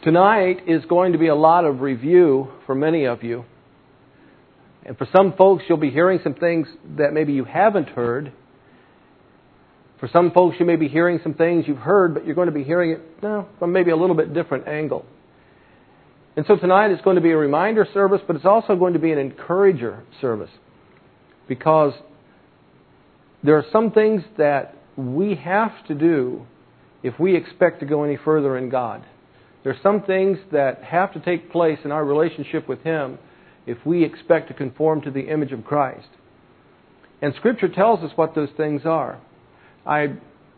Tonight is going to be a lot of review for many of you. And for some folks, you'll be hearing some things that maybe you haven't heard. For some folks, you may be hearing some things you've heard, but you're going to be hearing it from maybe a little bit different angle. And so tonight is going to be a reminder service, but it's also going to be an encourager service. Because there are some things that we have to do if we expect to go any further in God. There are some things that have to take place in our relationship with Him if we expect to conform to the image of Christ. And Scripture tells us what those things are. I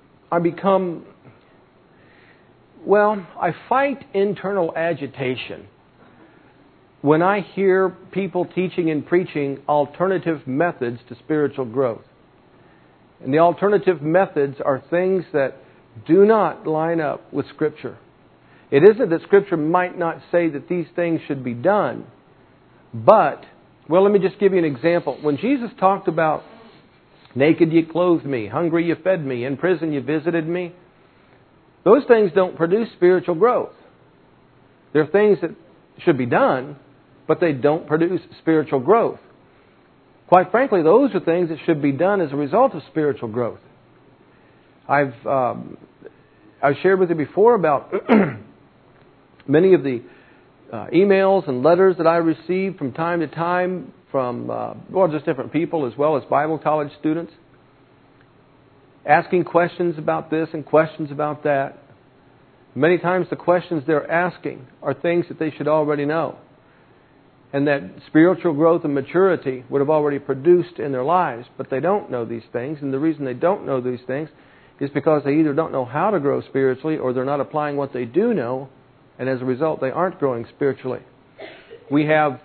fight internal agitation when I hear people teaching and preaching alternative methods to spiritual growth. And the alternative methods are things that do not line up with Scripture. It isn't that Scripture might not say that these things should be done, but, let me just give you an example. When Jesus talked about naked you clothed me, hungry you fed me, in prison you visited me, those things don't produce spiritual growth. They're things that should be done, but they don't produce spiritual growth. Quite frankly, those are things that should be done as a result of spiritual growth. I've shared with you before about many of the emails and letters that I receive from time to time from, just different people as well as Bible college students, asking questions about this and questions about that. Many times the questions they're asking are things that they should already know, and that spiritual growth and maturity would have already produced in their lives, but they don't know these things, and the reason they don't know these things is because they either don't know how to grow spiritually or they're not applying what they do know, and as a result they aren't growing spiritually. We have,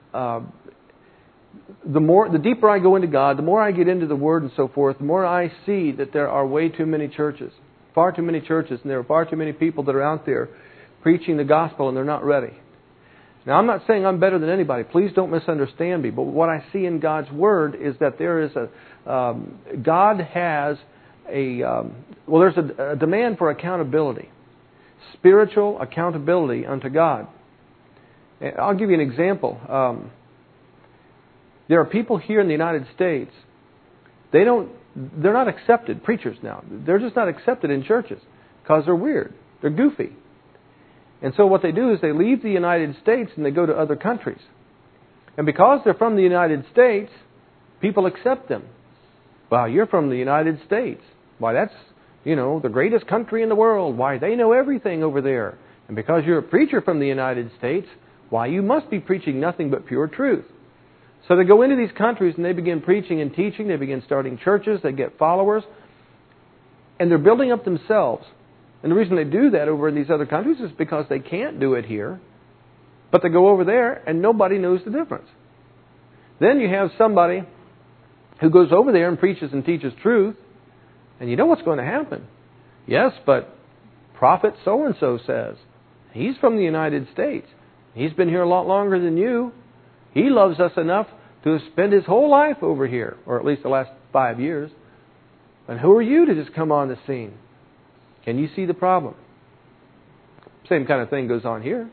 the deeper I go into God, the more I get into the Word and so forth, the more I see that there are way too many churches, far too many churches, and there are far too many people that are out there preaching the gospel and they're not ready. Now, I'm not saying I'm better than anybody. Please don't misunderstand me. But what I see in God's Word is that there is God has there's a demand for accountability, spiritual accountability unto God. I'll give you an example. There are people here in the United States. They're not accepted preachers now. They're just not accepted in churches because they're weird. They're goofy. And so what they do is they leave the United States and they go to other countries. And because they're from the United States, people accept them. Well, you're from the United States. Why, that's, the greatest country in the world. Why, they know everything over there. And because you're a preacher from the United States, why, you must be preaching nothing but pure truth. So they go into these countries and they begin preaching and teaching. They begin starting churches. They get followers. And they're building up themselves. And the reason they do that over in these other countries is because they can't do it here. But they go over there and nobody knows the difference. Then you have somebody who goes over there and preaches and teaches truth. And you know what's going to happen. Yes, but Prophet so-and-so says. He's from the United States. He's been here a lot longer than you. He loves us enough to spend his whole life over here, or at least the last 5 years. And who are you to just come on the scene? Can you see the problem? Same kind of thing goes on here.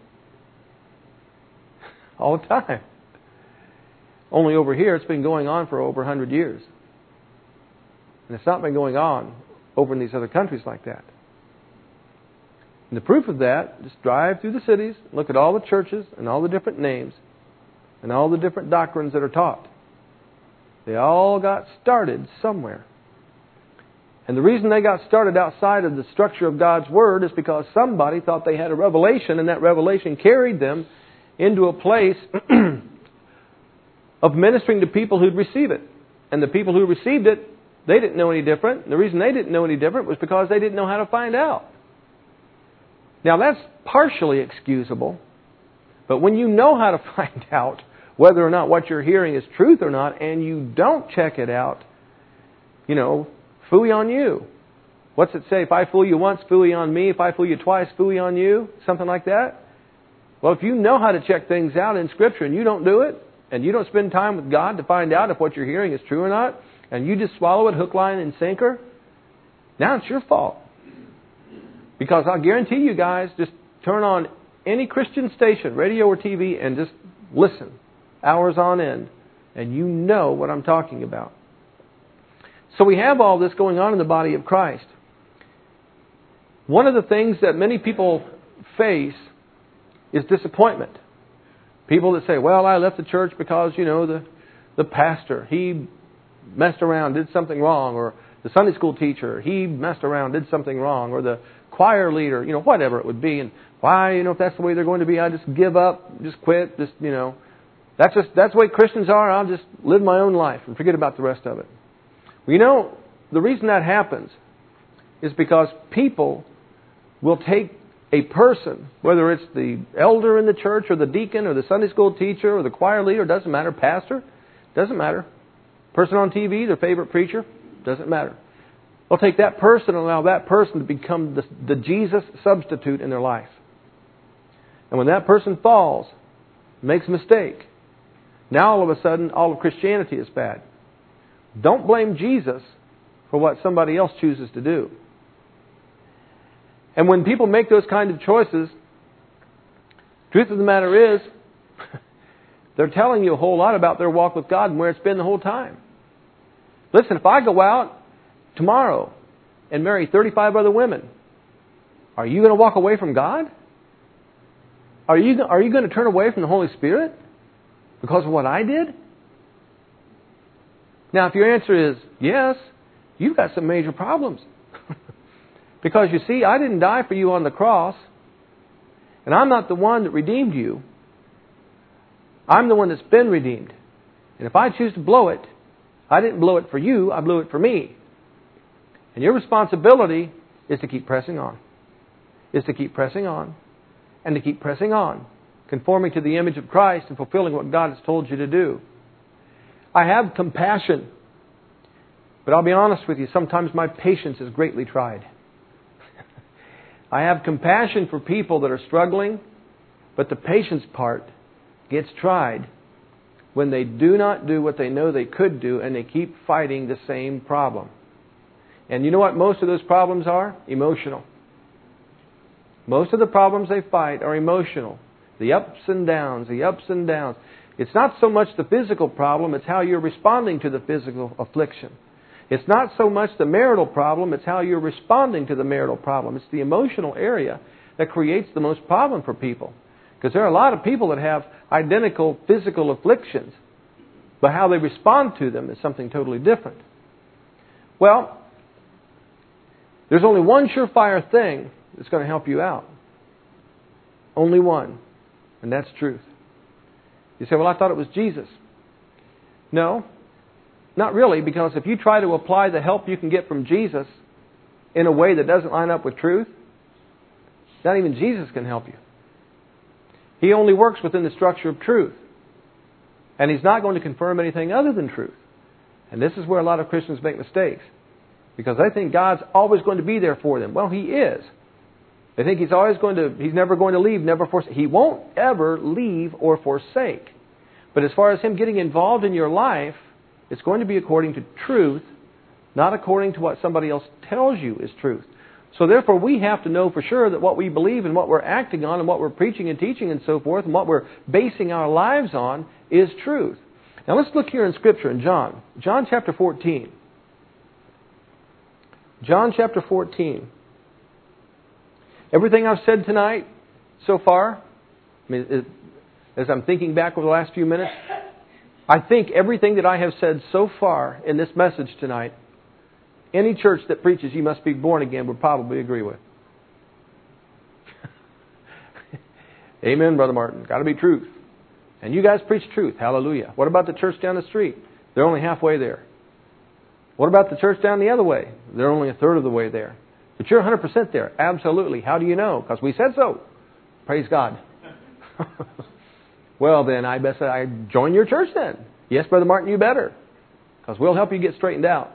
All the time. Only over here it's been going on for over 100 years. And it's not been going on over in these other countries like that. And the proof of that, just drive through the cities, look at all the churches and all the different names and all the different doctrines that are taught. They all got started somewhere. And the reason they got started outside of the structure of God's Word is because somebody thought they had a revelation, and that revelation carried them into a place of ministering to people who'd receive it. And the people who received it, they didn't know any different. And the reason they didn't know any different was because they didn't know how to find out. Now, that's partially excusable. But when you know how to find out whether or not what you're hearing is truth or not, and you don't check it out, phooey on you. What's it say? If I fool you once, phooey on me. If I fool you twice, phooey on you. Something like that. Well, if you know how to check things out in Scripture and you don't do it, and you don't spend time with God to find out if what you're hearing is true or not, and you just swallow it hook, line, and sinker, now it's your fault. Because I'll guarantee you guys, just turn on any Christian station, radio or TV, and just listen hours on end, and you know what I'm talking about. So we have all this going on in the body of Christ. One of the things that many people face is disappointment. People that say, well, I left the church because, the pastor, he messed around, did something wrong, or the Sunday school teacher, he messed around, did something wrong, or the choir leader, whatever it would be. And why, if that's the way they're going to be, I just give up, just quit, that's the way Christians are. I'll just live my own life and forget about the rest of it. Well, the reason that happens is because people will take a person, whether it's the elder in the church or the deacon or the Sunday school teacher or the choir leader, doesn't matter, pastor, doesn't matter. Person on TV, their favorite preacher, doesn't matter. They'll take that person and allow that person to become the Jesus substitute in their life. And when that person falls, makes a mistake, now all of a sudden all of Christianity is bad. Don't blame Jesus for what somebody else chooses to do. And when people make those kind of choices, truth of the matter is, they're telling you a whole lot about their walk with God and where it's been the whole time. Listen, if I go out tomorrow and marry 35 other women, are you going to walk away from God? Are you going to turn away from the Holy Spirit because of what I did? Now, if your answer is yes, you've got some major problems. Because you see, I didn't die for you on the cross, and I'm not the one that redeemed you. I'm the one that's been redeemed. And if I choose to blow it, I didn't blow it for you, I blew it for me. And your responsibility is to keep pressing on. Is to keep pressing on. And to keep pressing on. Conforming to the image of Christ and fulfilling what God has told you to do. I have compassion. But I'll be honest with you, sometimes my patience is greatly tried. I have compassion for people that are struggling, but the patience part gets tried when they do not do what they know they could do and they keep fighting the same problem. And you know what most of those problems are? Emotional. Most of the problems they fight are emotional. The ups and downs, the ups and downs. It's not so much the physical problem, it's how you're responding to the physical affliction. It's not so much the marital problem, it's how you're responding to the marital problem. It's the emotional area that creates the most problem for people. Because there are a lot of people that have identical physical afflictions, but how they respond to them is something totally different. Well, there's only one surefire thing that's going to help you out. Only one. And that's truth. You say, well, I thought it was Jesus. No. Not really, because if you try to apply the help you can get from Jesus in a way that doesn't line up with truth, not even Jesus can help you. He only works within the structure of truth. And He's not going to confirm anything other than truth. And this is where a lot of Christians make mistakes. Because they think God's always going to be there for them. Well, He is. They think He's never going to leave, never forsake. He won't ever leave or forsake. But as far as Him getting involved in your life, it's going to be according to truth, not according to what somebody else tells you is truth. So therefore, we have to know for sure that what we believe and what we're acting on and what we're preaching and teaching and so forth and what we're basing our lives on is truth. Now let's look here in Scripture in John. John chapter 14. John chapter 14. Everything I've said tonight so far, as I'm thinking back over the last few minutes, I think everything that I have said so far in this message tonight, any church that preaches you must be born again would probably agree with. Amen, Brother Martin. Got to be truth. And you guys preach truth. Hallelujah. What about the church down the street? They're only halfway there. What about the church down the other way? They're only a third of the way there. But you're 100% there. Absolutely. How do you know? Because we said so. Praise God. Well, then, I best say I join your church then. Yes, Brother Martin, you better. Because we'll help you get straightened out.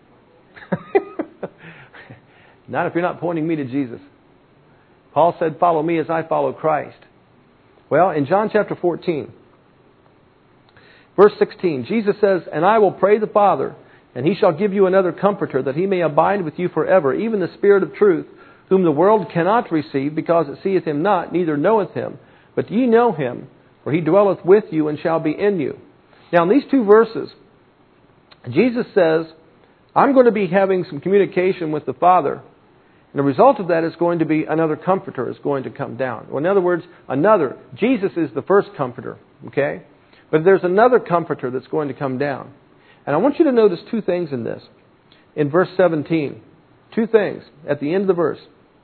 Not if you're not pointing me to Jesus. Paul said, follow me as I follow Christ. Well, in John chapter 14, verse 16, Jesus says, and I will pray the Father, and He shall give you another comforter, that He may abide with you forever, even the Spirit of truth, whom the world cannot receive, because it seeth him not, neither knoweth him. But ye know him, for he dwelleth with you and shall be in you. Now in these two verses, Jesus says, I'm going to be having some communication with the Father. And the result of that is going to be another Comforter is going to come down. Well, in other words, Jesus is the first Comforter, okay? But there's another Comforter that's going to come down. And I want you to notice two things in this. In verse 17, two things at the end of the verse.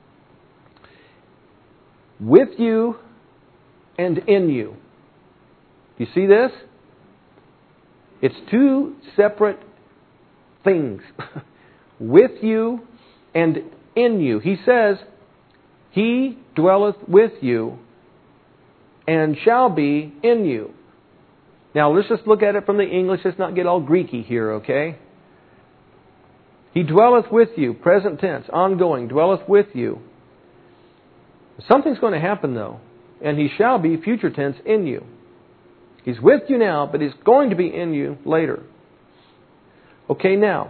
With you and in you. Do you see this? It's two separate things. With you and in you. He says, He dwelleth with you and shall be in you. Now let's just look at it from the English. Let's not get all Greeky here, okay? He dwelleth with you, present tense, ongoing, dwelleth with you. Something's going to happen though, and He shall be, future tense, in you. He's with you now, but He's going to be in you later. Okay, now,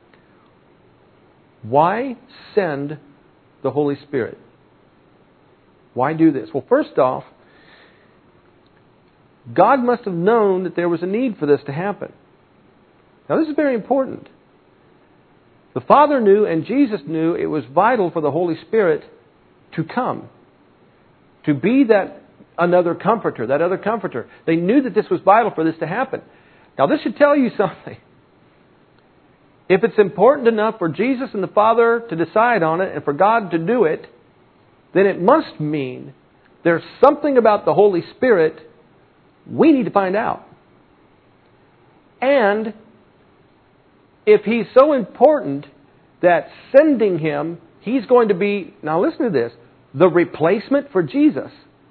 why send the Holy Spirit? Why do this? Well, first off, God must have known that there was a need for this to happen. Now, this is very important. The Father knew and Jesus knew it was vital for the Holy Spirit to come, to be that another Comforter, that other Comforter. They knew that this was vital for this to happen. Now, this should tell you something. If it's important enough for Jesus and the Father to decide on it and for God to do it, then it must mean there's something about the Holy Spirit we need to find out. And if He's so important that sending Him, He's going to be, now listen to this, the replacement for Jesus.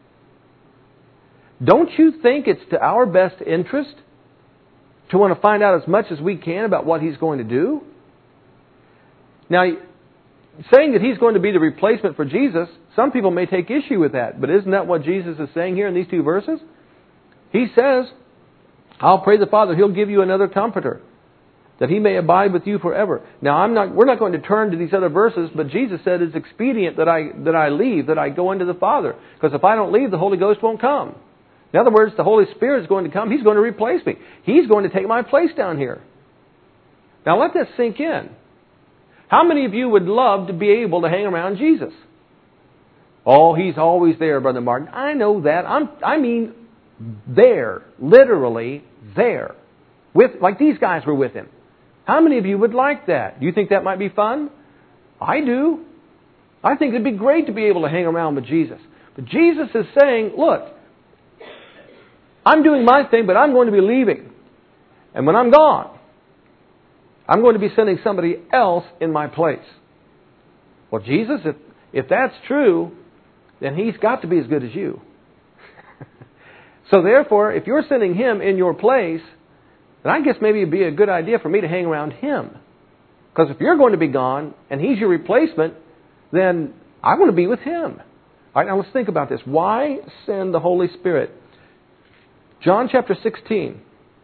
Don't you think it's to our best interest to want to find out as much as we can about what He's going to do? Now, saying that He's going to be the replacement for Jesus, some people may take issue with that, but isn't that what Jesus is saying here in these two verses? He says, I'll pray the Father, He'll give you another Comforter, that He may abide with you forever. Now, we're not going to turn to these other verses, but Jesus said it's expedient that I leave, that I go into the Father. Because if I don't leave, the Holy Ghost won't come. In other words, the Holy Spirit is going to come. He's going to replace me. He's going to take my place down here. Now, let that sink in. How many of you would love to be able to hang around Jesus? Oh, He's always there, Brother Martin. I know that. I mean there, literally there, like these guys were with Him. How many of you would like that? Do you think that might be fun? I do. I think it'd be great to be able to hang around with Jesus. But Jesus is saying, look, I'm doing my thing, but I'm going to be leaving. And when I'm gone, I'm going to be sending somebody else in my place. Well, Jesus, if that's true, then He's got to be as good as you. So therefore, if you're sending Him in your place, then I guess maybe it'd be a good idea for me to hang around Him. Because if you're going to be gone and He's your replacement, then I want to be with Him. All right, now let's think about this. Why send the Holy Spirit? John chapter 16.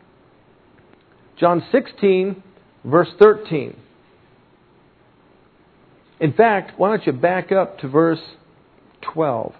John 16, verse 13. In fact, why don't you back up to verse 12.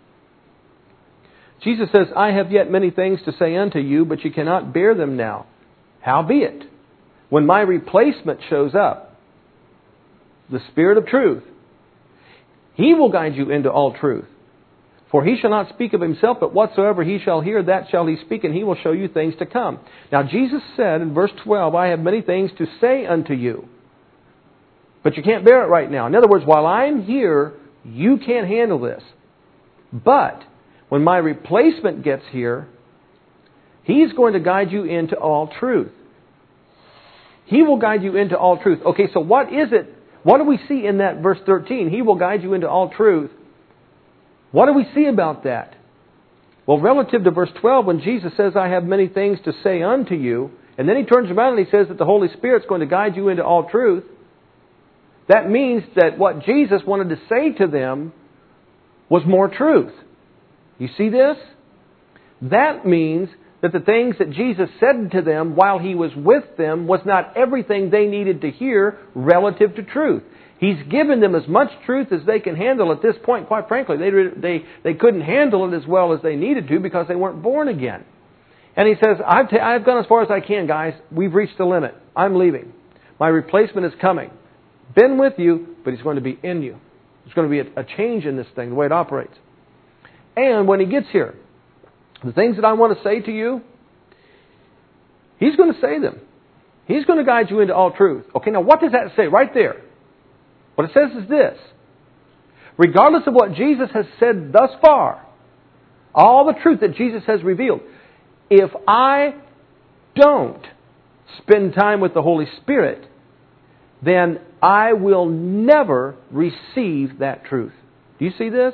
Jesus says, I have yet many things to say unto you, but you cannot bear them now. Howbeit, when my replacement shows up, the Spirit of truth, He will guide you into all truth. For He shall not speak of Himself, but whatsoever He shall hear, that shall He speak, and He will show you things to come. Now Jesus said in verse 12, I have many things to say unto you, but you can't bear it right now. In other words, while I'm here, you can't handle this. But when my replacement gets here, He's going to guide you into all truth. He will guide you into all truth. Okay, so what is it? What do we see in that verse 13? He will guide you into all truth. What do we see about that? Well, relative to verse 12, when Jesus says, I have many things to say unto you, and then He turns around and He says that the Holy Spirit's going to guide you into all truth, that means that what Jesus wanted to say to them was more truth. You see this? That means that the things that Jesus said to them while He was with them was not everything they needed to hear relative to truth. He's given them as much truth as they can handle at this point. Quite frankly, they couldn't handle it as well as they needed to because they weren't born again. And He says, I've gone as far as I can, guys. We've reached the limit. I'm leaving. My replacement is coming. Been with you, but He's going to be in you. There's going to be a change in this thing, the way it operates. And when He gets here, the things that I want to say to you, He's going to say them. He's going to guide you into all truth. Okay, now what does that say right there? What it says is this. Regardless of what Jesus has said thus far, all the truth that Jesus has revealed, if I don't spend time with the Holy Spirit, then I will never receive that truth. Do you see this?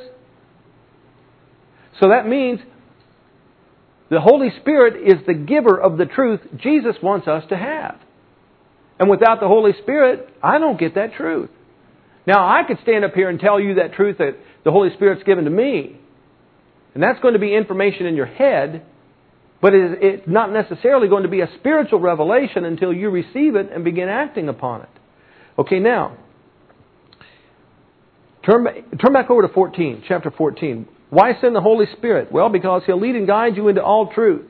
So that means the Holy Spirit is the giver of the truth Jesus wants us to have. And without the Holy Spirit, I don't get that truth. Now, I could stand up here and tell you that truth that the Holy Spirit's given to me. And that's going to be information in your head, but it's not necessarily going to be a spiritual revelation until you receive it and begin acting upon it. Okay, now, turn back over to chapter 14. Why send the Holy Spirit? Well, because He'll lead and guide you into all truth.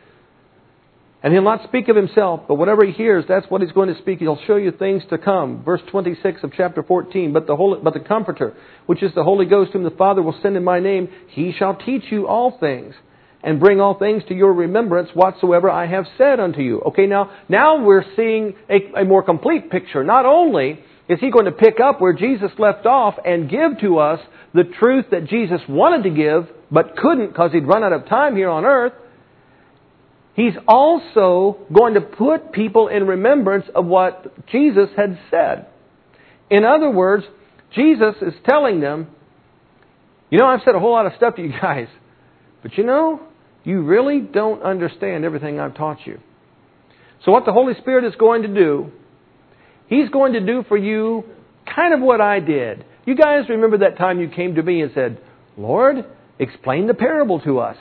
And He'll not speak of Himself, but whatever He hears, that's what He's going to speak. He'll show you things to come. Verse 26 of chapter 14. But the Comforter, which is the Holy Ghost, whom the Father will send in my name, He shall teach you all things, and bring all things to your remembrance whatsoever I have said unto you. Okay, now we're seeing a more complete picture. Not only is He going to pick up where Jesus left off and give to us the truth that Jesus wanted to give, but couldn't because He'd run out of time here on earth, He's also going to put people in remembrance of what Jesus had said. In other words, Jesus is telling them, I've said a whole lot of stuff to you guys, but you really don't understand everything I've taught you. So what the Holy Spirit is going to do, He's going to do for you kind of what I did. You guys remember that time you came to me and said, Lord, explain the parable to us.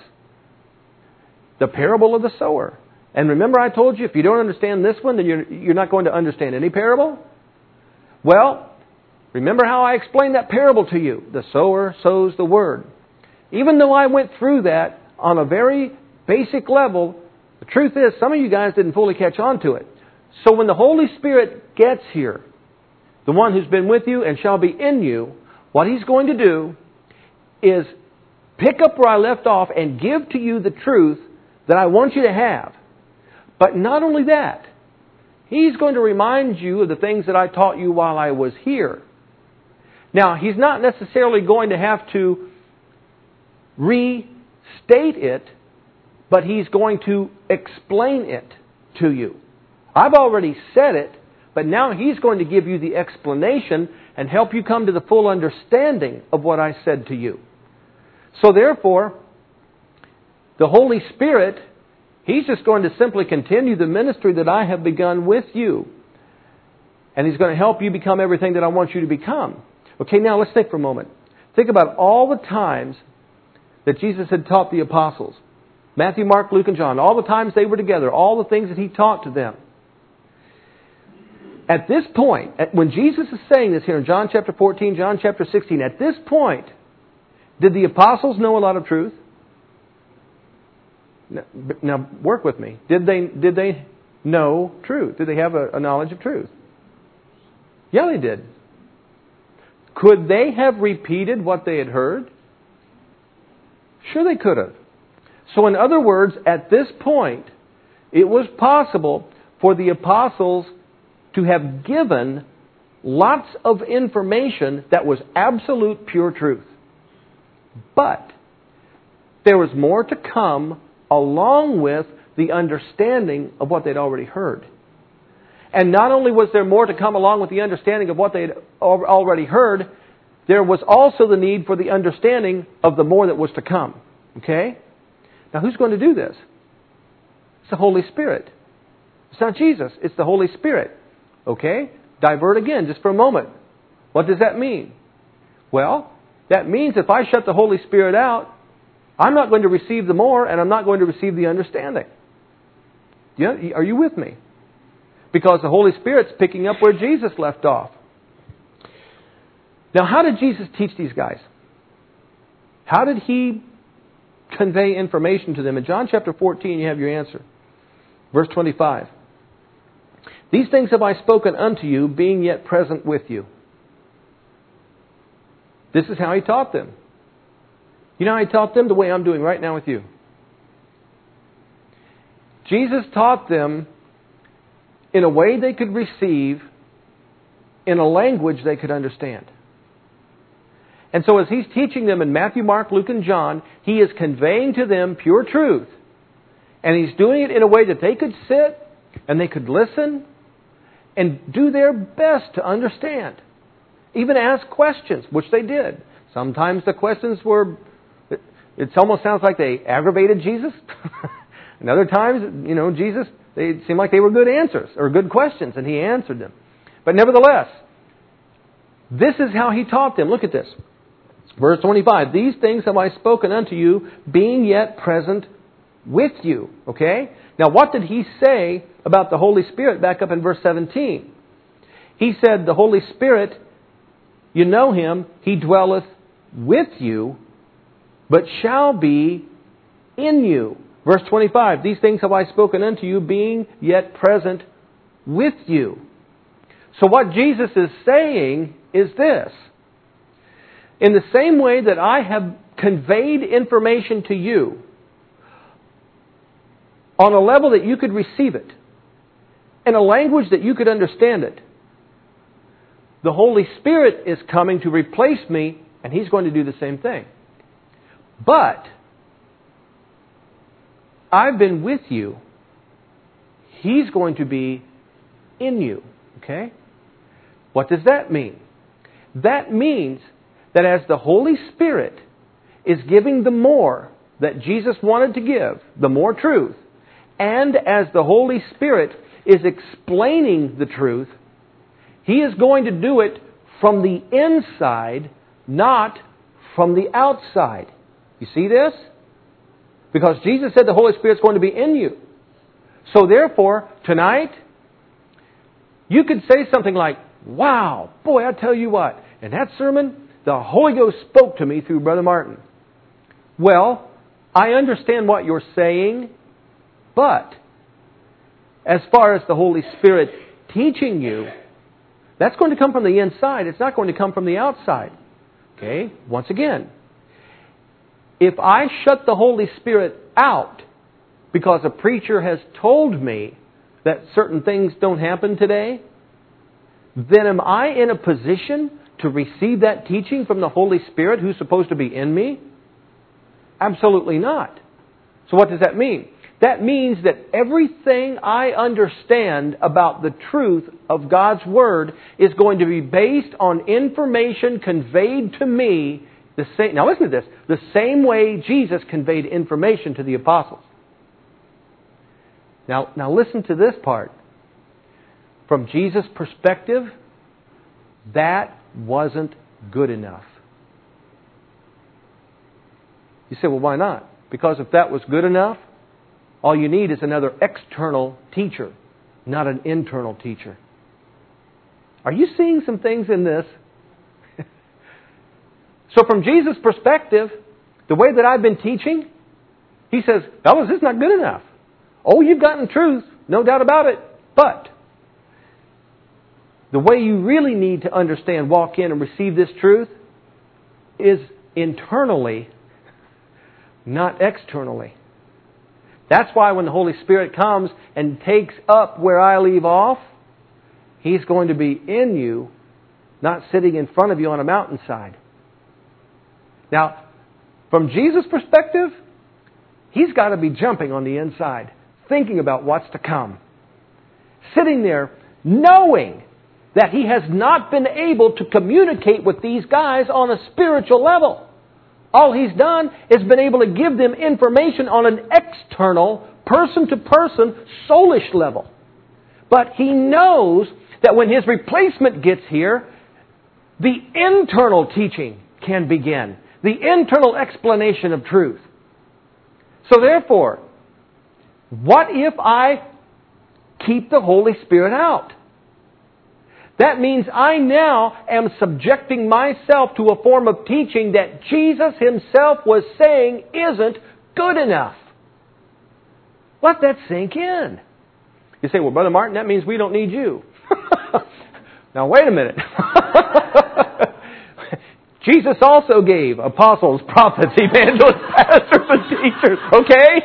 The parable of the sower. And remember I told you, if you don't understand this one, then you're not going to understand any parable? Well, remember how I explained that parable to you. The sower sows the word. Even though I went through that on a very basic level, the truth is some of you guys didn't fully catch on to it. So when the Holy Spirit gets here, the one who's been with you and shall be in you, what He's going to do is pick up where I left off and give to you the truth that I want you to have. But not only that, He's going to remind you of the things that I taught you while I was here. Now, He's not necessarily going to have to restate it, but He's going to explain it to you. I've already said it, but now He's going to give you the explanation and help you come to the full understanding of what I said to you. So therefore, the Holy Spirit, He's just going to simply continue the ministry that I have begun with you. And He's going to help you become everything that I want you to become. Okay, now let's think for a moment. Think about all the times that Jesus had taught the apostles. Matthew, Mark, Luke, and John. All the times they were together. All the things that He taught to them. At this point, when Jesus is saying this here in John chapter 14, John chapter 16, at this point, did the apostles know a lot of truth? Now, work with me. Did they know truth? Did they have a knowledge of truth? Yeah, they did. Could they have repeated what they had heard? Sure they could have. So in other words, at this point, it was possible for the apostles to have given lots of information that was absolute pure truth. But there was more to come along with the understanding of what they'd already heard. And not only was there more to come along with the understanding of what they'd already heard, there was also the need for the understanding of the more that was to come. Okay? Now who's going to do this? It's the Holy Spirit. It's not Jesus. It's the Holy Spirit. Okay? Divert again just for a moment. What does that mean? Well, that means if I shut the Holy Spirit out, I'm not going to receive the more and I'm not going to receive the understanding. Are you with me? Because the Holy Spirit's picking up where Jesus left off. Now, how did Jesus teach these guys? How did He convey information to them? In John chapter 14, you have your answer. Verse 25. These things have I spoken unto you, being yet present with you. This is how He taught them. You know how He taught them? The way I'm doing right now with you. Jesus taught them in a way they could receive, in a language they could understand. And so as He's teaching them in Matthew, Mark, Luke, and John, He is conveying to them pure truth. And He's doing it in a way that they could sit and they could listen and do their best to understand. Even ask questions, which they did. Sometimes the questions were, it almost sounds like they aggravated Jesus. And other times, Jesus, they seemed like they were good answers or good questions, and He answered them. But nevertheless, this is how He taught them. Look at this. Verse 25, these things have I spoken unto you, being yet present with you. Okay? Now, what did He say about the Holy Spirit back up in verse 17? He said, the Holy Spirit, you know Him, He dwelleth with you, but shall be in you. Verse 25, these things have I spoken unto you, being yet present with you. So what Jesus is saying is this. In the same way that I have conveyed information to you on a level that you could receive it, in a language that you could understand it, the Holy Spirit is coming to replace me, and He's going to do the same thing. But I've been with you. He's going to be in you. Okay? What does that mean? That means that as the Holy Spirit is giving the more that Jesus wanted to give, the more truth, and as the Holy Spirit is explaining the truth, He is going to do it from the inside, not from the outside. You see this? Because Jesus said the Holy Spirit's going to be in you. So therefore, tonight, you could say something like, wow, boy, I tell you what, in that sermon, the Holy Ghost spoke to me through Brother Martin. Well, I understand what you're saying, but as far as the Holy Spirit teaching you, that's going to come from the inside. It's not going to come from the outside. Okay? Once again, if I shut the Holy Spirit out because a preacher has told me that certain things don't happen today, then am I in a position to receive that teaching from the Holy Spirit who's supposed to be in me? Absolutely not. So what does that mean? That means that everything I understand about the truth of God's Word is going to be based on information conveyed to me. Now listen to this. The same way Jesus conveyed information to the apostles. Now listen to this part. From Jesus' perspective, that wasn't good enough. You say, well, why not? Because if that was good enough, all you need is another external teacher, not an internal teacher. Are you seeing some things in this? So from Jesus' perspective, the way that I've been teaching, He says, fellas, this is not good enough. Oh, you've gotten truth, no doubt about it. But the way you really need to understand, walk in and receive this truth is internally, not externally. That's why when the Holy Spirit comes and takes up where I leave off, He's going to be in you, not sitting in front of you on a mountainside. Now, from Jesus' perspective, He's got to be jumping on the inside, thinking about what's to come. Sitting there, knowing that He has not been able to communicate with these guys on a spiritual level. All He's done is been able to give them information on an external, person-to-person, soulish level. But He knows that when His replacement gets here, the internal teaching can begin. The internal explanation of truth. So therefore, what if I keep the Holy Spirit out? That means I now am subjecting myself to a form of teaching that Jesus Himself was saying isn't good enough. Let that sink in. You say, well, Brother Martin, that means we don't need you. Now, wait a minute. Jesus also gave apostles, prophets, evangelists, pastors, and teachers. Okay?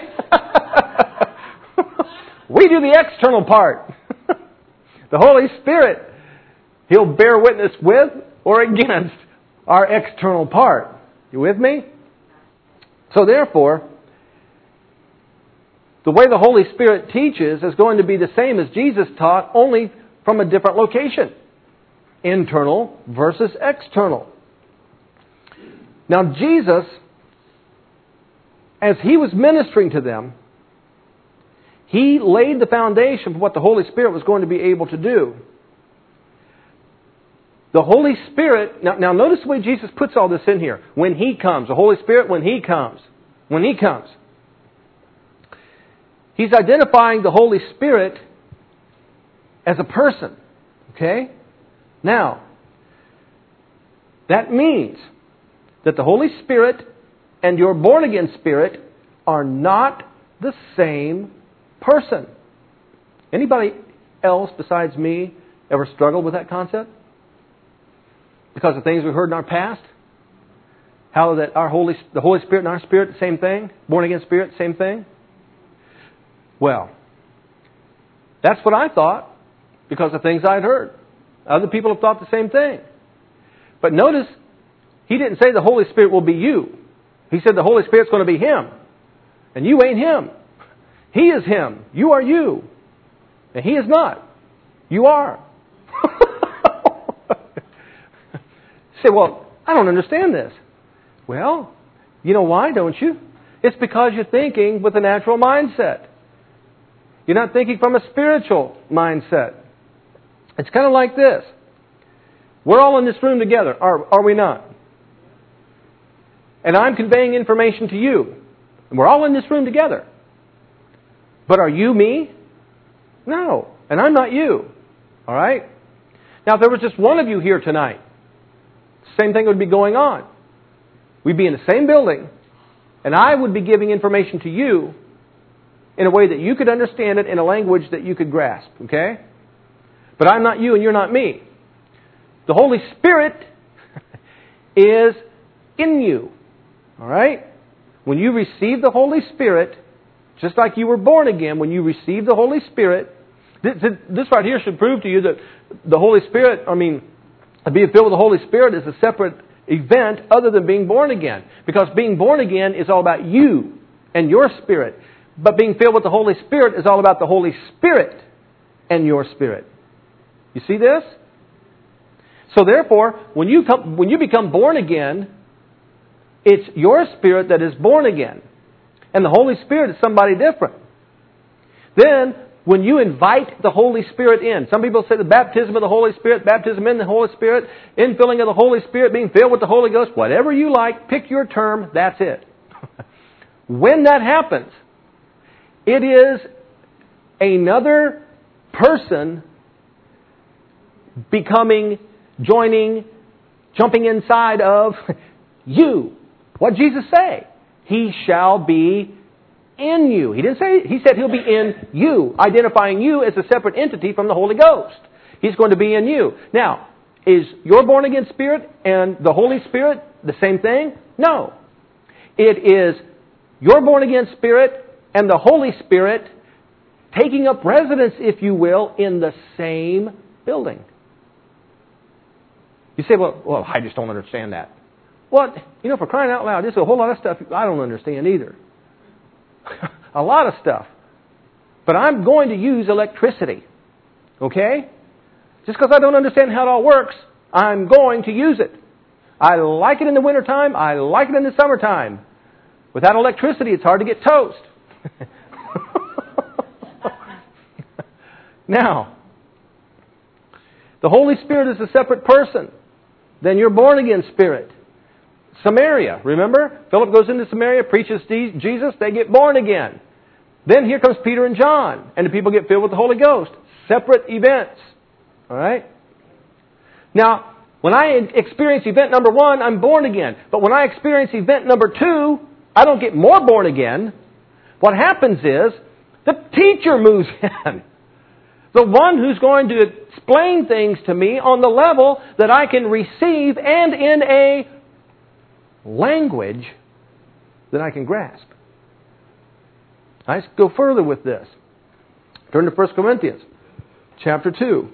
We do the external part. The Holy Spirit, He'll bear witness with or against our external part. You with me? So therefore, the way the Holy Spirit teaches is going to be the same as Jesus taught, only from a different location. Internal versus external. Now Jesus, as He was ministering to them, He laid the foundation for what the Holy Spirit was going to be able to do. The Holy Spirit, now notice the way Jesus puts all this in here. When He comes, the Holy Spirit, when He comes. When He comes. He's identifying the Holy Spirit as a person. Okay? Now, that means that the Holy Spirit and your born-again spirit are not the same person. Anybody else besides me ever struggled with that concept? Because of things we heard in our past? How that the Holy Spirit and our spirit, the same thing? Born-again spirit, same thing? Well, that's what I thought because of things I'd heard. Other people have thought the same thing. But notice, He didn't say the Holy Spirit will be you. He said the Holy Spirit's going to be Him. And you ain't Him. He is Him. You are you. And He is not. You are. You say, well, I don't understand this. Well, you know why, don't you? It's because you're thinking with a natural mindset. You're not thinking from a spiritual mindset. It's kind of like this. We're all in this room together, are we not? And I'm conveying information to you. And we're all in this room together. But are you me? No. And I'm not you. All right? Now, if there was just one of you here tonight, same thing would be going on. We'd be in the same building, and I would be giving information to you in a way that you could understand it in a language that you could grasp. Okay? But I'm not you and you're not me. The Holy Spirit is in you. All right? When you receive the Holy Spirit, just like you were born again, when you receive the Holy Spirit, this right here should prove to you that the Holy Spirit, being filled with the Holy Spirit is a separate event other than being born again. Because being born again is all about you and your spirit. But being filled with the Holy Spirit is all about the Holy Spirit and your spirit. You see this? So therefore, when you become born again, it's your spirit that is born again. And the Holy Spirit is somebody different. Then, when you invite the Holy Spirit in, some people say the baptism of the Holy Spirit, baptism in the Holy Spirit, infilling of the Holy Spirit, being filled with the Holy Ghost, whatever you like, pick your term, that's it. When that happens, it is another person joining, jumping inside of you. What did Jesus say? He shall be in you. He didn't say, He said He'll be in you, identifying you as a separate entity from the Holy Ghost. He's going to be in you. Now, is your born-again spirit and the Holy Spirit the same thing? No. It is your born-again spirit and the Holy Spirit taking up residence, if you will, in the same building. You say, well, I just don't understand that. Well, for crying out loud, there's a whole lot of stuff I don't understand either. A lot of stuff. But I'm going to use electricity. Okay? Just because I don't understand how it all works, I'm going to use it. I like it in the wintertime. I like it in the summertime. Without electricity, it's hard to get toast. Now, the Holy Spirit is a separate person than your born-again spirit. Samaria, remember? Philip goes into Samaria, preaches Jesus, they get born again. Then here comes Peter and John, and the people get filled with the Holy Ghost. Separate events. All right? Now, when I experience event number 1, I'm born again. But when I experience event number 2, I don't get more born again. What happens is, the teacher moves in. The one who's going to explain things to me on the level that I can receive and in a language that I can grasp. Let's go further with this. Turn to 1 Corinthians chapter 2.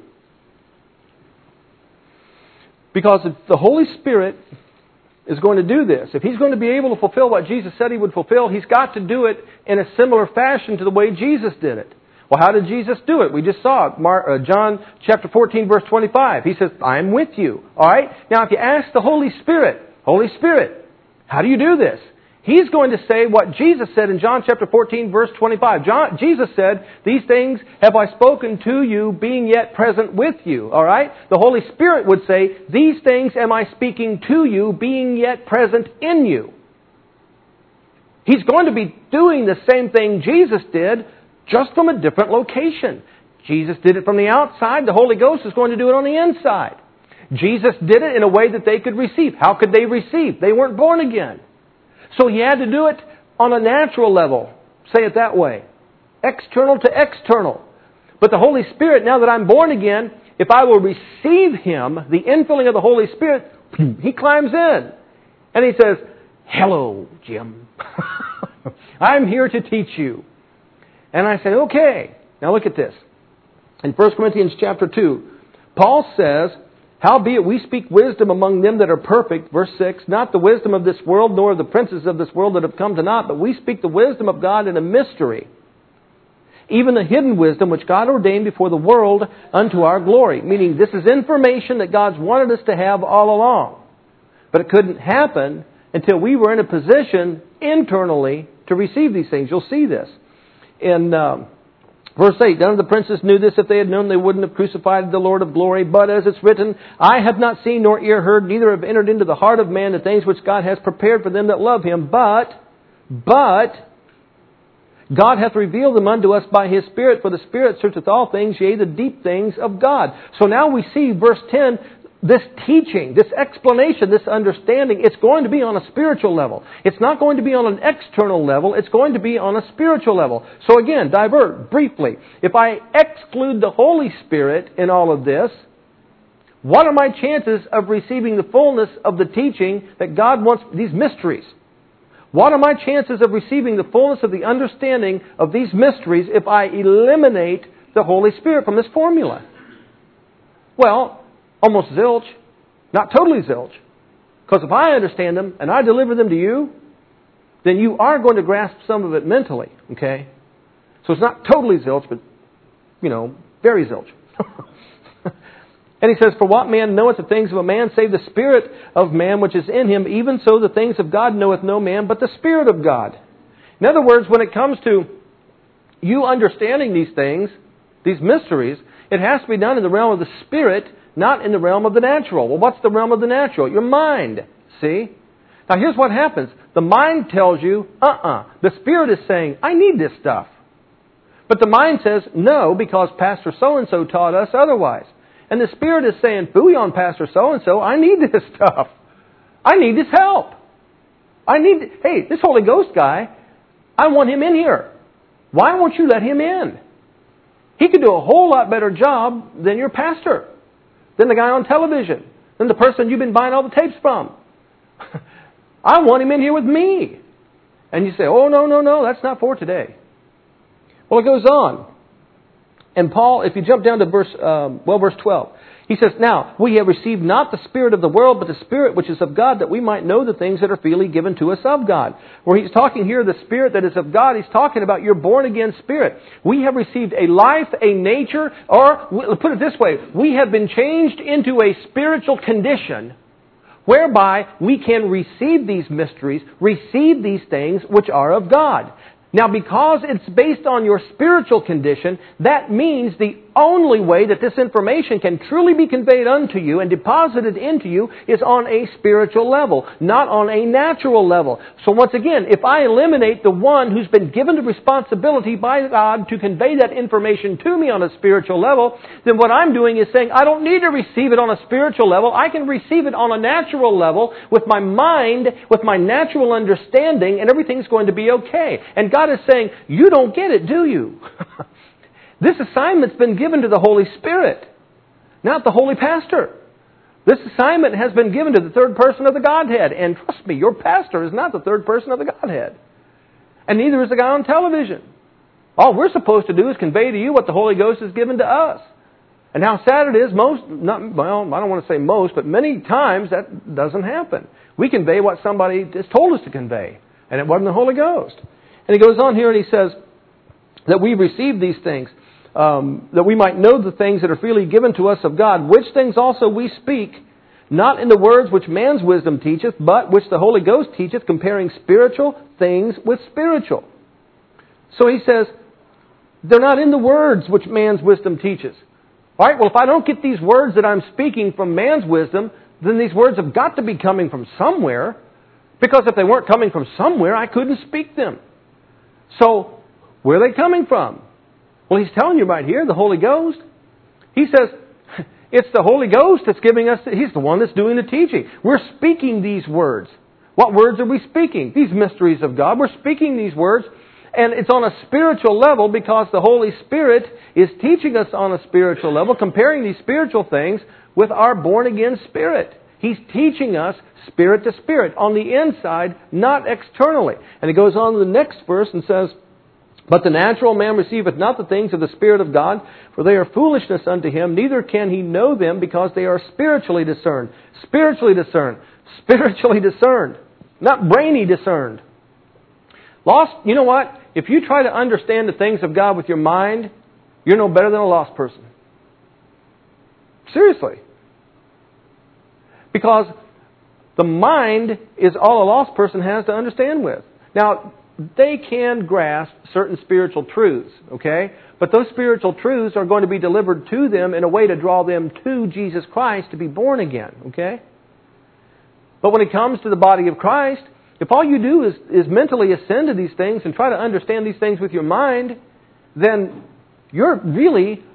Because if the Holy Spirit is going to do this, if He's going to be able to fulfill what Jesus said He would fulfill, He's got to do it in a similar fashion to the way Jesus did it. Well, how did Jesus do it? We just saw it. John chapter 14, verse 25. He says, I am with you. All right? Now, if you ask the Holy Spirit, how do you do this? He's going to say what Jesus said in John chapter 14, verse 25. Jesus said, these things have I spoken to you, being yet present with you. All right? The Holy Spirit would say, these things am I speaking to you, being yet present in you. He's going to be doing the same thing Jesus did, just from a different location. Jesus did it from the outside. The Holy Ghost is going to do it on the inside. Jesus did it in a way that they could receive. How could they receive? They weren't born again. So He had to do it on a natural level. Say it that way. External to external. But the Holy Spirit, now that I'm born again, if I will receive Him, the infilling of the Holy Spirit, He climbs in. And He says, hello, Jim. I'm here to teach you. And I said, okay. Now look at this. In 1 Corinthians chapter 2, Paul says, howbeit we speak wisdom among them that are perfect, verse 6, not the wisdom of this world, nor of the princes of this world that have come to naught, but we speak the wisdom of God in a mystery, even the hidden wisdom which God ordained before the world unto our glory. Meaning this is information that God's wanted us to have all along. But it couldn't happen until we were in a position internally to receive these things. You'll see this. In verse 8, none of the princes knew this. If they had known, they wouldn't have crucified the Lord of glory. But as it's written, I have not seen nor ear heard, neither have entered into the heart of man the things which God has prepared for them that love Him. But God hath revealed them unto us by His Spirit, for the Spirit searcheth all things, yea, the deep things of God. So now we see, verse 10, this teaching, this explanation, this understanding, it's going to be on a spiritual level. It's not going to be on an external level. It's going to be on a spiritual level. So again, divert briefly. If I exclude the Holy Spirit in all of this, what are my chances of receiving the fullness of the teaching that God wants, these mysteries? What are my chances of receiving the fullness of the understanding of these mysteries if I eliminate the Holy Spirit from this formula? Well, almost zilch. Not totally zilch. Because if I understand them and I deliver them to you, then you are going to grasp some of it mentally. Okay? So it's not totally zilch, but, very zilch. And he says, for what man knoweth the things of a man, save the spirit of man which is in him? Even so the things of God knoweth no man, but the Spirit of God. In other words, when it comes to you understanding these things, these mysteries, it has to be done in the realm of the Spirit, not in the realm of the natural. Well, what's the realm of the natural? Your mind. See? Now here's what happens. The mind tells you, The Spirit is saying, I need this stuff. But the mind says, no, because Pastor so-and-so taught us otherwise. And the Spirit is saying, phooey on Pastor so-and-so, I need this stuff. I need this help. Hey, this Holy Ghost guy, I want him in here. Why won't you let him in? He could do a whole lot better job than your pastor, than the guy on television, than the person you've been buying all the tapes from. I want him in here with me. And you say, oh, no, that's not for today. Well, it goes on. And Paul, if you jump down to verse 12, he says, now, we have received not the spirit of the world, but the Spirit which is of God, that we might know the things that are freely given to us of God. Where he's talking here, the Spirit that is of God, he's talking about your born-again spirit. We have received a life, a nature, or, put it this way, we have been changed into a spiritual condition whereby we can receive these mysteries, receive these things which are of God. Now, because it's based on your spiritual condition, that means the only way that this information can truly be conveyed unto you and deposited into you is on a spiritual level, not on a natural level. So once again, if I eliminate the one who's been given the responsibility by God to convey that information to me on a spiritual level, then what I'm doing is saying, I don't need to receive it on a spiritual level. I can receive it on a natural level with my mind, with my natural understanding, and everything's going to be okay. And God is saying, you don't get it, do you? This assignment's been given to the Holy Spirit, not the holy pastor. This assignment has been given to the third person of the Godhead. And trust me, your pastor is not the third person of the Godhead. And neither is the guy on television. All we're supposed to do is convey to you what the Holy Ghost has given to us. And how sad it is, I don't want to say most, but many times that doesn't happen. We convey what somebody has told us to convey. And it wasn't the Holy Ghost. And he goes on here and he says that we receive these things, that we might know the things that are freely given to us of God, which things also we speak, not in the words which man's wisdom teacheth, but which the Holy Ghost teacheth, comparing spiritual things with spiritual. So he says, they're not in the words which man's wisdom teaches. All right, well, if I don't get these words that I'm speaking from man's wisdom, then these words have got to be coming from somewhere, because if they weren't coming from somewhere, I couldn't speak them. So, where are they coming from? Well, he's telling you right here, the Holy Ghost. He says, it's the Holy Ghost that's giving us, He's the one that's doing the teaching. We're speaking these words. What words are we speaking? These mysteries of God. We're speaking these words, and it's on a spiritual level because the Holy Spirit is teaching us on a spiritual level, comparing these spiritual things with our born-again spirit. He's teaching us spirit to spirit, on the inside, not externally. And he goes on to the next verse and says, but the natural man receiveth not the things of the Spirit of God, for they are foolishness unto him, neither can he know them, because they are spiritually discerned. Spiritually discerned. Spiritually discerned. Not brainy discerned. Lost, you know what? If you try to understand the things of God with your mind, you're no better than a lost person. Seriously. Because the mind is all a lost person has to understand with. Now, they can grasp certain spiritual truths, okay? But those spiritual truths are going to be delivered to them in a way to draw them to Jesus Christ to be born again, okay? But when it comes to the body of Christ, if all you do is mentally ascend to these things and try to understand these things with your mind, then you're really,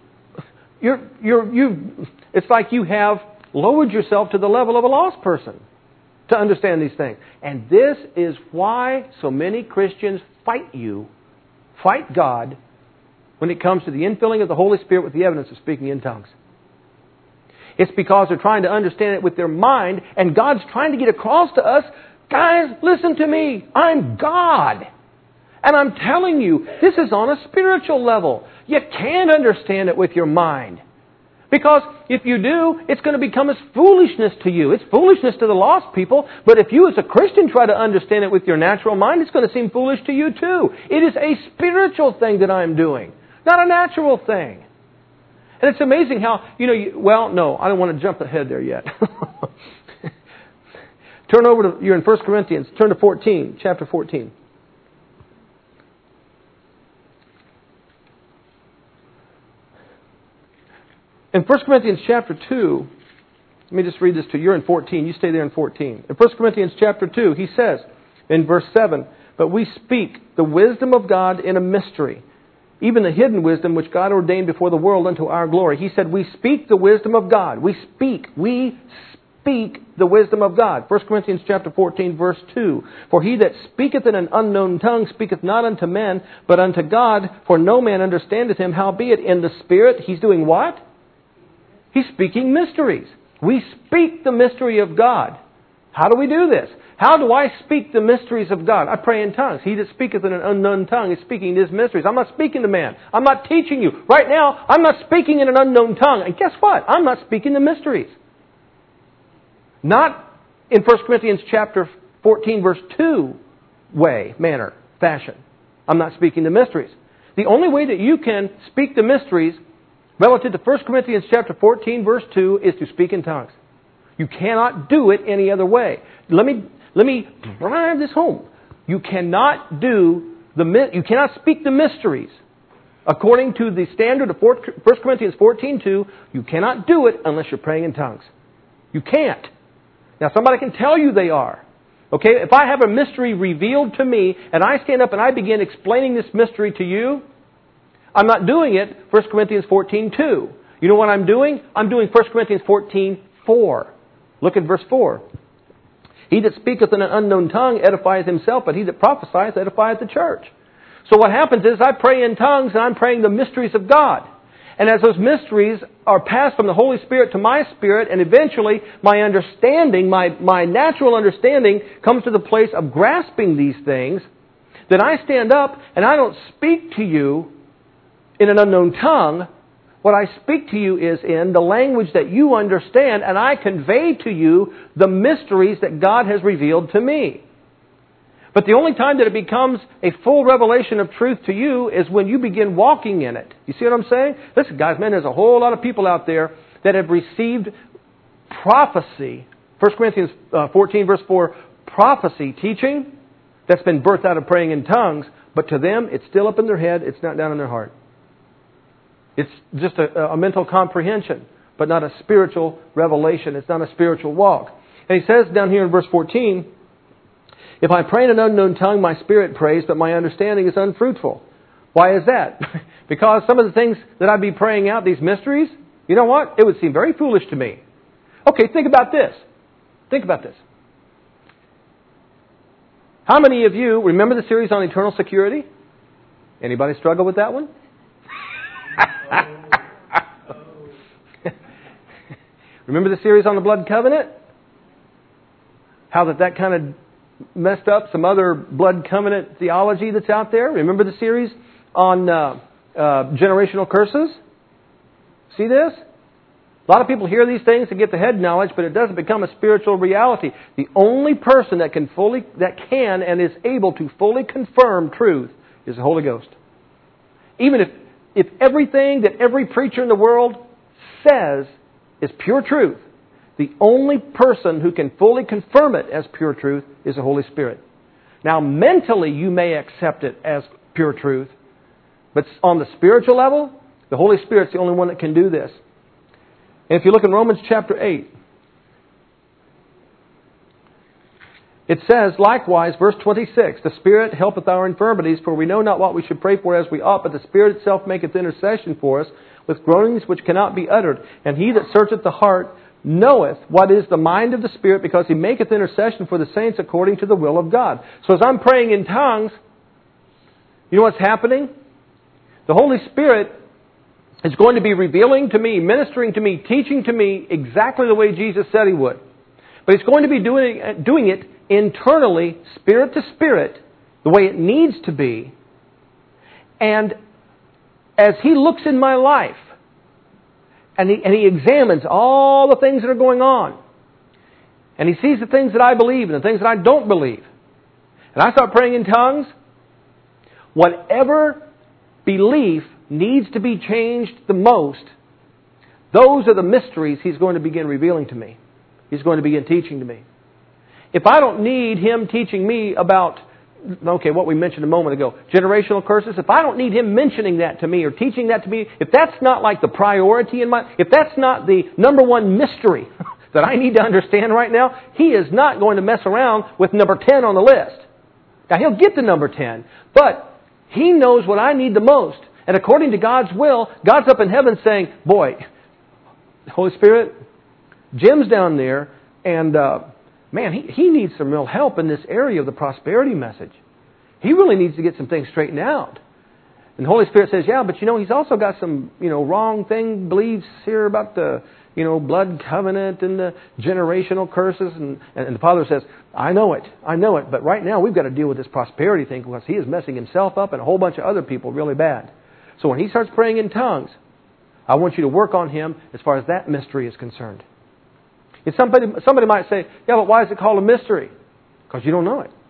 it's like you have lowered yourself to the level of a lost person to understand these things. And this is why so many Christians fight God, when it comes to the infilling of the Holy Spirit with the evidence of speaking in tongues. It's because they're trying to understand it with their mind, and God's trying to get across to us, guys, listen to me, I'm God. And I'm telling you, this is on a spiritual level. You can't understand it with your mind. Because if you do, it's going to become as foolishness to you. It's foolishness to the lost people. But if you as a Christian try to understand it with your natural mind, it's going to seem foolish to you too. It is a spiritual thing that I'm doing, not a natural thing. And it's amazing how, I don't want to jump ahead there yet. You're in 1 Corinthians, turn to chapter 14. In 1 Corinthians chapter 2, let me just read this to you. You're in 14. You stay there in 14. In 1 Corinthians chapter 2, he says in verse 7, but we speak the wisdom of God in a mystery, even the hidden wisdom which God ordained before the world unto our glory. He said, we speak the wisdom of God. We speak the wisdom of God. 1 Corinthians chapter 14, verse 2. For he that speaketh in an unknown tongue speaketh not unto men, but unto God, for no man understandeth him. Howbeit in the Spirit, he's doing what? He's speaking mysteries. We speak the mystery of God. How do we do this? How do I speak the mysteries of God? I pray in tongues. He that speaketh in an unknown tongue is speaking his mysteries. I'm not speaking to man. I'm not teaching you. Right now, I'm not speaking in an unknown tongue. And guess what? I'm not speaking the mysteries. Not in 1 Corinthians chapter 14, verse 2 manner, fashion. I'm not speaking the mysteries. The only way that you can speak the mysteries relative to 1 Corinthians chapter 14, verse 2, is to speak in tongues. You cannot do it any other way. Let me drive this home. You cannot speak the mysteries According to the standard of 1 Corinthians 14:2, you cannot do it unless you're praying in tongues. You can't. Now, somebody can tell you they are. Okay, if I have a mystery revealed to me, and I stand up and I begin explaining this mystery to you, I'm not doing it 1 Corinthians 14:2. You know what I'm doing? I'm doing 1 Corinthians 14:4. Look at verse 4. He that speaketh in an unknown tongue edifieth himself, but he that prophesieth edifieth the church. So what happens is I pray in tongues and I'm praying the mysteries of God. And as those mysteries are passed from the Holy Spirit to my spirit, and eventually my understanding, my natural understanding comes to the place of grasping these things, then I stand up and I don't speak to you in an unknown tongue. What I speak to you is in the language that you understand, and I convey to you the mysteries that God has revealed to me. But the only time that it becomes a full revelation of truth to you is when you begin walking in it. You see what I'm saying? Listen, guys, man, there's a whole lot of people out there that have received prophecy. 1 Corinthians 14, verse 4, prophecy, teaching, that's been birthed out of praying in tongues, but to them, it's still up in their head, it's not down in their heart. It's just a mental comprehension, but not a spiritual revelation. It's not a spiritual walk. And he says down here in verse 14, if I pray in an unknown tongue, my spirit prays, but my understanding is unfruitful. Why is that? Because some of the things that I'd be praying out, these mysteries, you know what? It would seem very foolish to me. Okay, think about this. Think about this. How many of you remember the series on eternal security? Anybody struggle with that one? Remember the series on the blood covenant? How that kind of messed up some other blood covenant theology that's out there? Remember the series on generational curses? See this? A lot of people hear these things to get the head knowledge, but it doesn't become a spiritual reality. The only person that can and is able to fully confirm truth is the Holy Ghost. Even if everything that every preacher in the world says is pure truth, the only person who can fully confirm it as pure truth is the Holy Spirit. Now, mentally, you may accept it as pure truth, but on the spiritual level, the Holy Spirit's the only one that can do this. And if you look in Romans chapter 8, it says, likewise, verse 26, the Spirit helpeth our infirmities, for we know not what we should pray for as we ought, but the Spirit itself maketh intercession for us with groanings which cannot be uttered. And he that searcheth the heart knoweth what is the mind of the Spirit, because he maketh intercession for the saints according to the will of God. So as I'm praying in tongues, you know what's happening? The Holy Spirit is going to be revealing to me, ministering to me, teaching to me exactly the way Jesus said He would. But He's going to be doing it internally, spirit to spirit, the way it needs to be. And as He looks in my life, and he examines all the things that are going on, and He sees the things that I believe and the things that I don't believe, and I start praying in tongues, whatever belief needs to be changed the most, those are the mysteries He's going to begin revealing to me. He's going to begin teaching to me. If I don't need Him teaching me about, what we mentioned a moment ago, generational curses, if I don't need Him mentioning that to me or teaching that to me, if that's not like the priority if that's not the number one mystery that I need to understand right now, He is not going to mess around with number 10 on the list. Now, He'll get to number 10, but He knows what I need the most. And according to God's will, God's up in heaven saying, boy, Holy Spirit, Jim's down there, and he needs some real help in this area of the prosperity message. He really needs to get some things straightened out. And the Holy Spirit says, yeah, but he's also got some, wrong beliefs here about the, blood covenant and the generational curses. And the Father says, I know it, but right now we've got to deal with this prosperity thing because he is messing himself up and a whole bunch of other people really bad. So when he starts praying in tongues, I want you to work on him as far as that mystery is concerned. If somebody might say, yeah, but why is it called a mystery? Because you don't know it.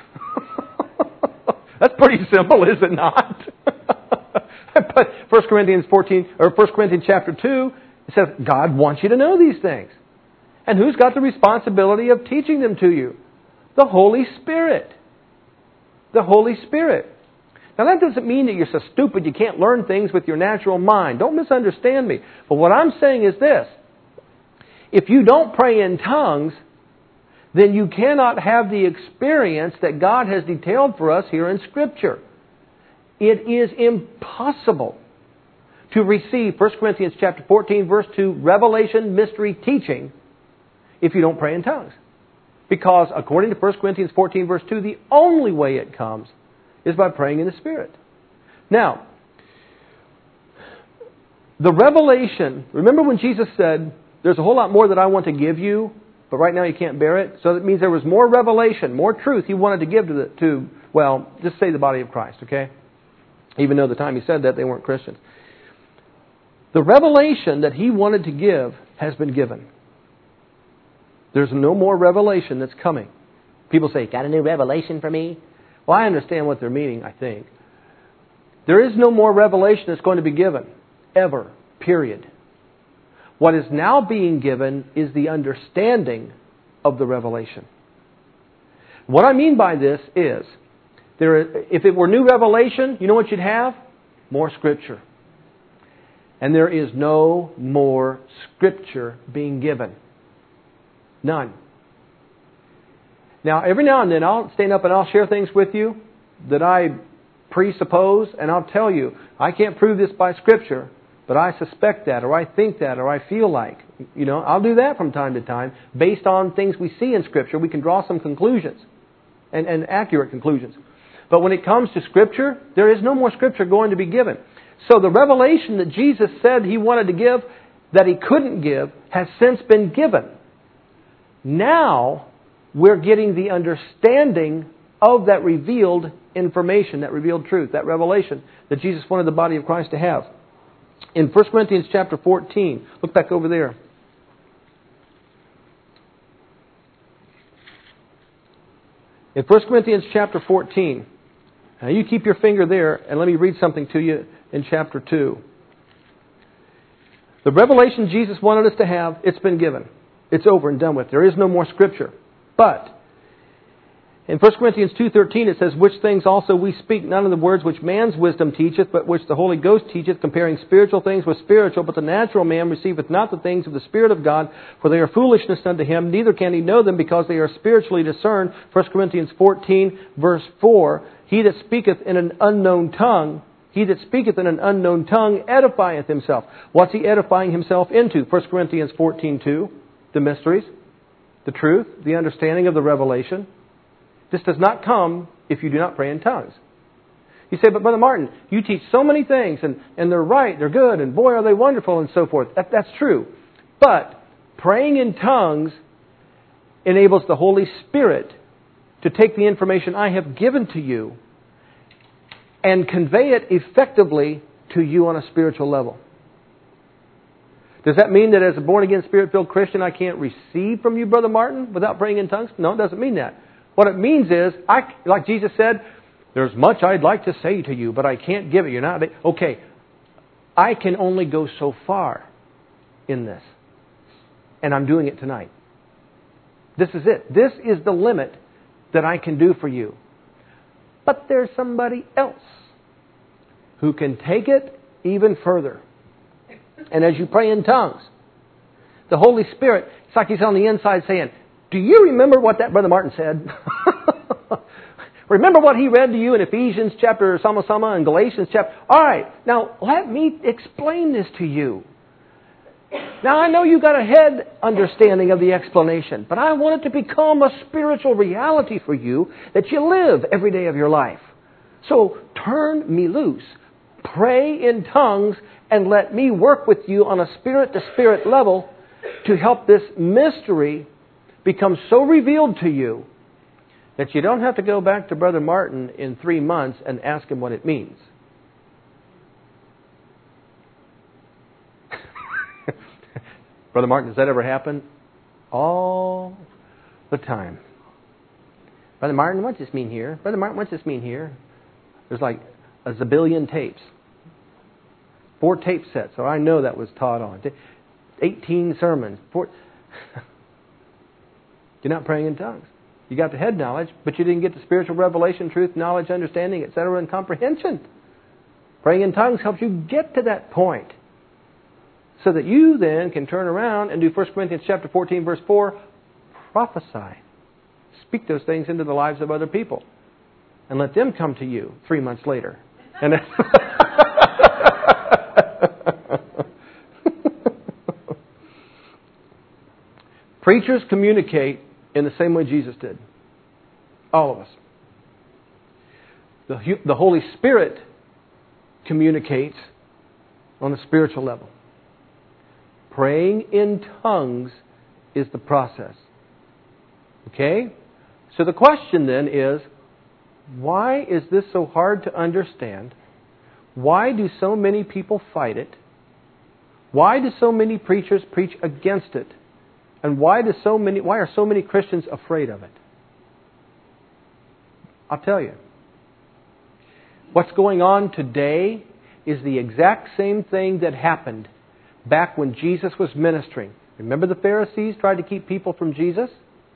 That's pretty simple, is it not? But 1 Corinthians chapter 2, it says, God wants you to know these things. And who's got the responsibility of teaching them to you? The Holy Spirit. The Holy Spirit. Now that doesn't mean that you're so stupid you can't learn things with your natural mind. Don't misunderstand me. But what I'm saying is this. If you don't pray in tongues, then you cannot have the experience that God has detailed for us here in Scripture. It is impossible to receive 1 Corinthians chapter 14, verse 2, revelation mystery teaching if you don't pray in tongues. Because according to 1 Corinthians 14, verse 2, the only way it comes is by praying in the Spirit. Now, the revelation, remember when Jesus said, there's a whole lot more that I want to give you, but right now you can't bear it? So that means there was more revelation, more truth He wanted to give to just say the body of Christ, okay? Even though at the time He said that, they weren't Christians. The revelation that He wanted to give has been given. There's no more revelation that's coming. People say, got a new revelation for me? Well, I understand what they're meaning, I think. There is no more revelation that's going to be given. Ever. Period. What is now being given is the understanding of the revelation. What I mean by this is, if it were new revelation, you know what you'd have? More Scripture. And there is no more Scripture being given. None. Now, every now and then I'll stand up and I'll share things with you that I presuppose, and I'll tell you, I can't prove this by Scripture, but I suspect that, or I think that, or I feel like. I'll do that from time to time. Based on things we see in Scripture, we can draw some conclusions, and accurate conclusions. But when it comes to Scripture, there is no more Scripture going to be given. So the revelation that Jesus said He wanted to give, that He couldn't give, has since been given. Now, we're getting the understanding of that revealed information, that revealed truth, that revelation that Jesus wanted the body of Christ to have. In 1 Corinthians chapter 14, look back over there. In 1 Corinthians chapter 14, now you keep your finger there and let me read something to you in chapter 2. The revelation Jesus wanted us to have, it's been given. It's over and done with. There is no more Scripture. But in 1 Corinthians 2:13 it says, which things also we speak, none of the words which man's wisdom teacheth, but which the Holy Ghost teacheth, comparing spiritual things with spiritual. But the natural man receiveth not the things of the Spirit of God, for they are foolishness unto him, neither can he know them, because they are spiritually discerned. 1 Corinthians 14, verse 4, he that speaketh in an unknown tongue, edifieth himself. What's he edifying himself into? 1 Corinthians 14:2, the mysteries, the truth, the understanding of the revelation. This does not come if you do not pray in tongues. You say, but Brother Martin, you teach so many things, and they're right, they're good, and boy, are they wonderful, and so forth. That's true. But praying in tongues enables the Holy Spirit to take the information I have given to you and convey it effectively to you on a spiritual level. Does that mean that as a born-again, Spirit-filled Christian, I can't receive from you, Brother Martin, without praying in tongues? No, it doesn't mean that. What it means is, like Jesus said, there's much I'd like to say to you, but I can't give it. You're not... Okay, I can only go so far in this. And I'm doing it tonight. This is it. This is the limit that I can do for you. But there's somebody else who can take it even further. And as you pray in tongues, the Holy Spirit, it's like He's on the inside saying, do you remember what that Brother Martin said? Remember what he read to you in Ephesians chapter Sama and Galatians chapter... All right, now let me explain this to you. Now I know you got a head understanding of the explanation, but I want it to become a spiritual reality for you that you live every day of your life. So turn me loose. Pray in tongues and let me work with you on a spirit-to-spirit level to help this mystery become so revealed to you that you don't have to go back to Brother Martin in 3 months and ask him what it means. Brother Martin, does that ever happen? All the time. Brother Martin, what's this mean here? Brother Martin, what's this mean here? There's like a zillion tapes. 4 tape sets, so I know that was taught on. 18 sermons. You're not praying in tongues. You got the head knowledge, but you didn't get the spiritual revelation, truth, knowledge, understanding, etc., and comprehension. Praying in tongues helps you get to that point, so that you then can turn around and do 1 Corinthians chapter 14, verse 4, prophesy. Speak those things into the lives of other people. And let them come to you 3 months later. And preachers communicate in the same way Jesus did. All of us. The Holy Spirit communicates on a spiritual level. Praying in tongues is the process. Okay? So the question then is, why is this so hard to understand? Why do so many people fight it? Why do so many preachers preach against it? And why are so many Christians afraid of it? I'll tell you. What's going on today is the exact same thing that happened back when Jesus was ministering. Remember the Pharisees tried to keep people from Jesus?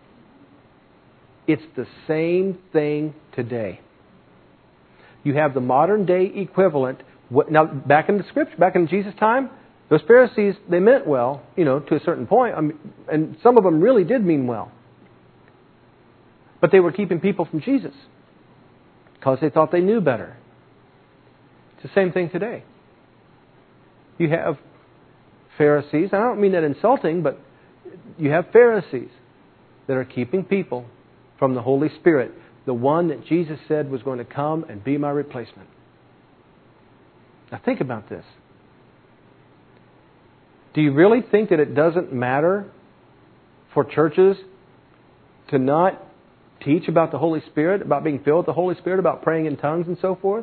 It's the same thing today. You have the modern day equivalent. Now, back in the Scripture, back in Jesus' time, those Pharisees, they meant well, to a certain point. And some of them really did mean well. But they were keeping people from Jesus because they thought they knew better. It's the same thing today. You have Pharisees, and I don't mean that insulting, but you have Pharisees that are keeping people from the Holy Spirit, the one that Jesus said was going to come and be my replacement. Now think about this. Do you really think that it doesn't matter for churches to not teach about the Holy Spirit, about being filled with the Holy Spirit, about praying in tongues and so forth?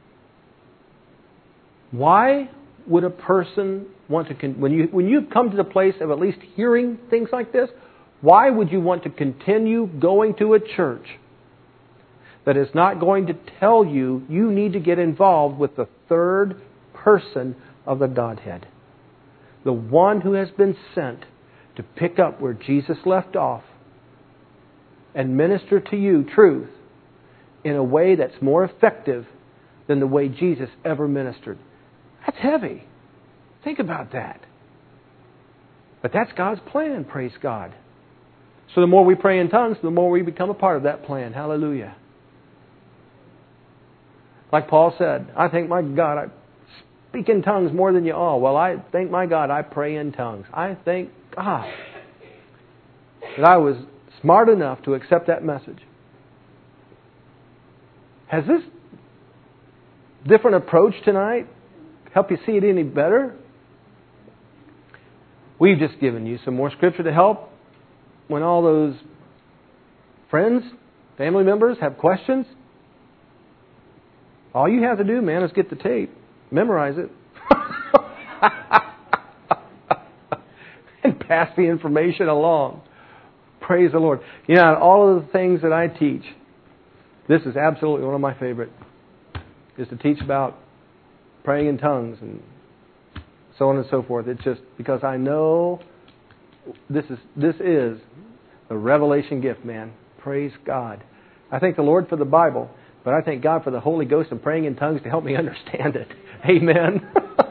Why would a person want to, when you come to the place of at least hearing things like this, why would you want to continue going to a church that is not going to tell you you need to get involved with the third person of the Godhead? The one who has been sent to pick up where Jesus left off and minister to you truth in a way that's more effective than the way Jesus ever ministered. That's heavy. Think about that. But that's God's plan, praise God. So the more we pray in tongues, the more we become a part of that plan. Hallelujah. Like Paul said, I thank my God I speak in tongues more than you all. Well, I thank my God I pray in tongues. I thank God that I was smart enough to accept that message. Has this different approach tonight helped you see it any better? We've just given you some more Scripture to help when all those friends, family members have questions. All you have to do, man, is get the tape, memorize it, and pass the information along. Praise the Lord. Out of all of the things that I teach, this is absolutely one of my favorite, is to teach about praying in tongues and so on and so forth. It's just because I know this is a revelation gift, man. Praise God. I thank the Lord for the Bible, but I thank God for the Holy Ghost and praying in tongues to help me understand it. Amen.